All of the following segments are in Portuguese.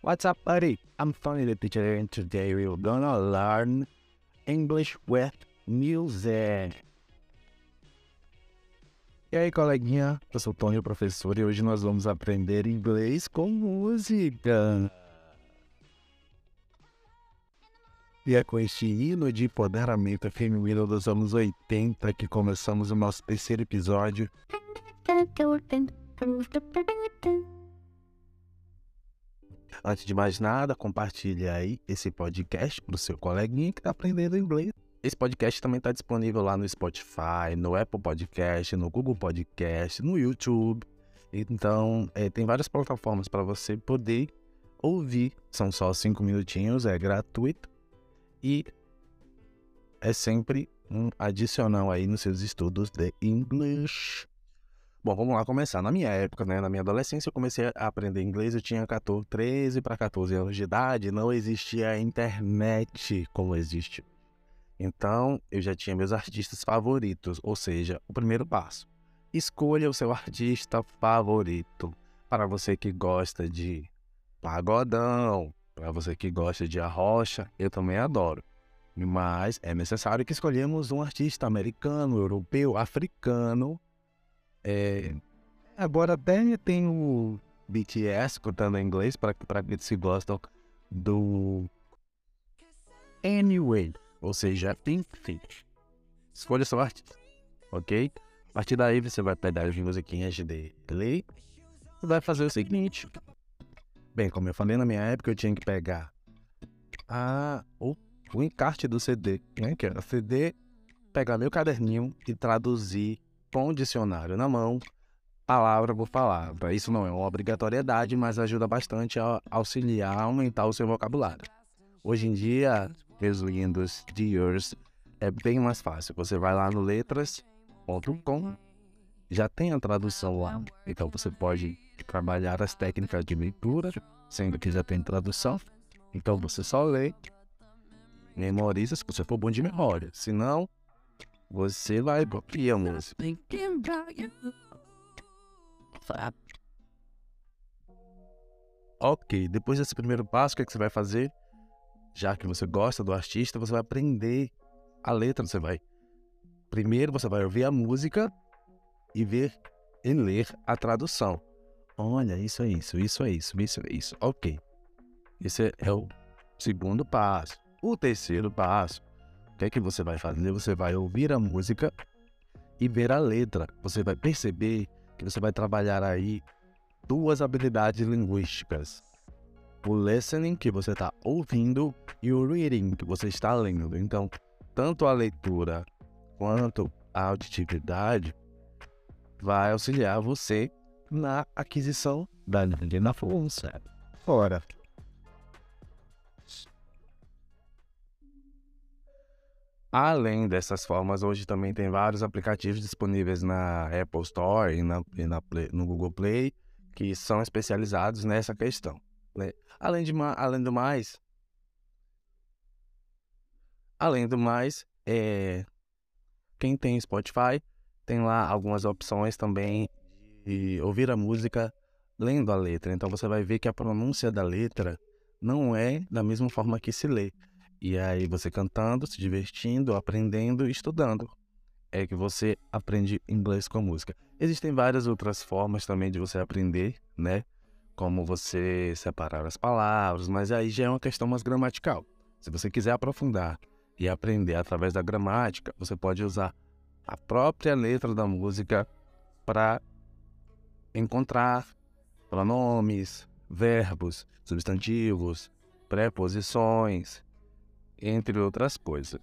What's up, buddy? I'm Tony the teacher, and today we're gonna learn English with music. E aí, coleguinha? Eu sou o Tony, o professor, e hoje nós vamos aprender inglês com música. E é com este hino de empoderamento feminino dos anos 80 que começamos o nosso terceiro episódio. Antes de mais nada, compartilhe aí esse podcast para o seu coleguinha que está aprendendo inglês. Esse podcast também está disponível lá no Spotify, no Apple Podcast, no Google Podcast, no YouTube. Então, tem várias plataformas para você poder ouvir. São só 5 minutinhos, é gratuito. E é sempre um adicional aí nos seus estudos de inglês. Bom, vamos lá começar. Na minha época, na minha adolescência, eu comecei a aprender inglês. Eu tinha 13 para 14 anos de idade. Não existia a internet como existe. Então, eu já tinha meus artistas favoritos. Ou seja, o primeiro passo. Escolha o seu artista favorito. Para você que gosta de pagodão, para você que gosta de arrocha, eu também adoro. Mas é necessário que escolhamos um artista americano, europeu, africano. Agora até tem o BTS cantando em inglês para aqueles que gostam do Anyway, ou seja, enfim. Escolha seu artista, ok? A partir daí você vai pegar as musiquinhas dele e vai fazer o seguinte. Bem, como eu falei, na minha época eu tinha que pegar o encarte do CD, né? Que era CD, pegar meu caderninho e traduzir com o dicionário na mão, palavra por palavra. Isso não é uma obrigatoriedade, mas ajuda bastante a auxiliar, a aumentar o seu vocabulário. Hoje em dia, meus lindos dears, é bem mais fácil. Você vai lá no letras.com, já tem a tradução lá. Então você pode trabalhar as técnicas de leitura, sendo que já tem tradução. Então você só lê, memoriza se você for bom de memória. Se não, você vai copiar a música. Ok, depois desse primeiro passo, o que você vai fazer? Já que você gosta do artista, você vai aprender a letra. Primeiro você vai ouvir a música e ver e ler a tradução. Olha, isso é isso, isso é isso, isso é isso. Ok, esse é o segundo passo. O terceiro passo, o que você vai fazer? Você vai ouvir a música e ver a letra. Você vai perceber que você vai trabalhar aí duas habilidades linguísticas. O listening, que você está ouvindo, e o reading, que você está lendo. Então, tanto a leitura quanto a auditividade vai auxiliar você na aquisição da língua na fluência. Ora, além dessas formas, hoje também tem vários aplicativos disponíveis na Apple Store e no Google Play que são especializados nessa questão, né? Além do mais, quem tem Spotify tem lá algumas opções também de ouvir a música lendo a letra. Então você vai ver que a pronúncia da letra não é da mesma forma que se lê. E aí você cantando, se divertindo, aprendendo e estudando, é que você aprende inglês com música. Existem várias outras formas também de você aprender, né? Como você separar as palavras, mas aí já é uma questão mais gramatical. Se você quiser aprofundar e aprender através da gramática, você pode usar a própria letra da música para encontrar pronomes, verbos, substantivos, preposições, entre outras coisas.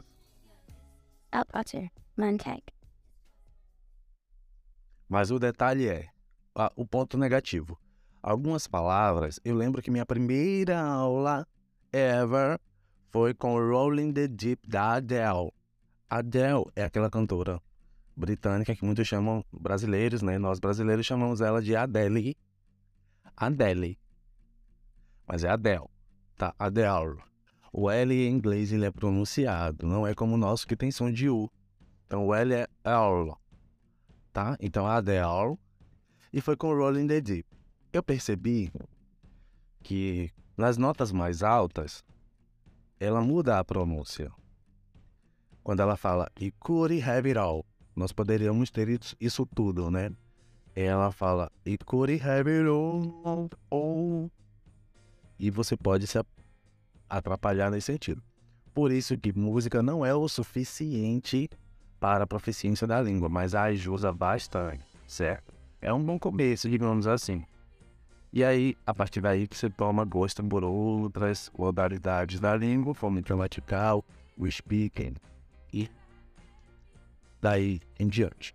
Mas o detalhe é o ponto negativo. Algumas palavras, eu lembro que minha primeira aula ever foi com Rolling the Deep da Adele. Adele é aquela cantora britânica que muitos chamam brasileiros, né? Nós brasileiros chamamos ela de Adele. Adele. Mas é Adele, tá? Adele. O L em inglês ele é pronunciado, não é como o nosso que tem som de U. Então o L é L, tá? Então Adele. E foi com Rolling the Deep. Eu percebi que Nas notas mais altas, ela muda a pronúncia. Quando ela fala "It could have it all", nós poderíamos ter isso tudo, né? Ela fala "It could have it all". E você pode se atrapalhar nesse sentido. Por isso que música não é o suficiente para a proficiência da língua, mas ajuda bastante, certo? É um bom começo, digamos assim. E aí, a partir daí, você toma gosto por outras modalidades da língua, como o gramatical, o speaking, e daí em diante.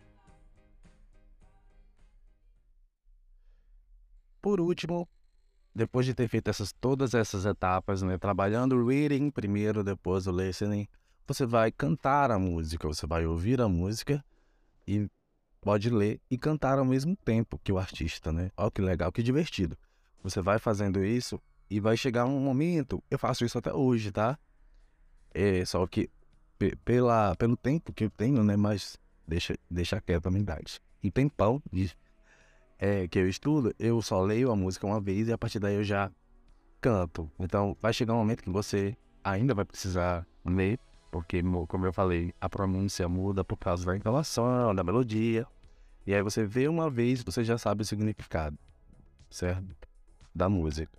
Por último, depois de ter feito todas essas etapas, né, trabalhando o reading primeiro, depois o listening, você vai cantar a música, você vai ouvir a música e pode ler e cantar ao mesmo tempo que o artista, né? Olha que legal, que divertido. Você vai fazendo isso e vai chegar um momento, eu faço isso até hoje, tá? Só que pelo tempo que eu tenho, né? Mas deixa quieto a minha idade. E tempão que eu estudo, eu só leio a música uma vez e a partir daí eu já canto. Então vai chegar um momento que você ainda vai precisar ler, porque, como eu falei, a pronúncia muda por causa da entonação, da melodia. E aí você vê uma vez, você já sabe o significado, certo? Da música.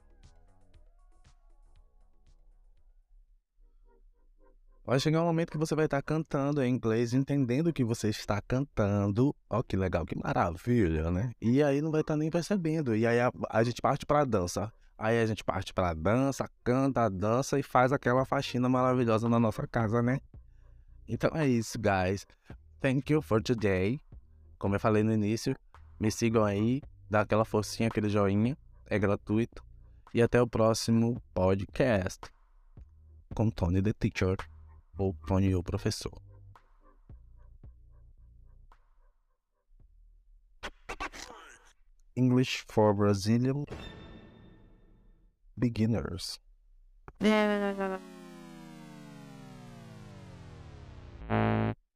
Vai chegar um momento que você vai estar cantando em inglês, entendendo o que você está cantando. Ó, que legal, que maravilha, né? E aí não vai estar nem percebendo. E aí a gente parte para a dança. Aí a gente parte para a dança, canta a dança e faz aquela faxina maravilhosa na nossa casa, né? Então é isso, guys. Thank you for today. Como eu falei no início, me sigam aí, dá aquela forcinha, aquele joinha, é gratuito. E até o próximo podcast com Tony the Teacher, ou Tony o Professor. English for Brazilian Beginners.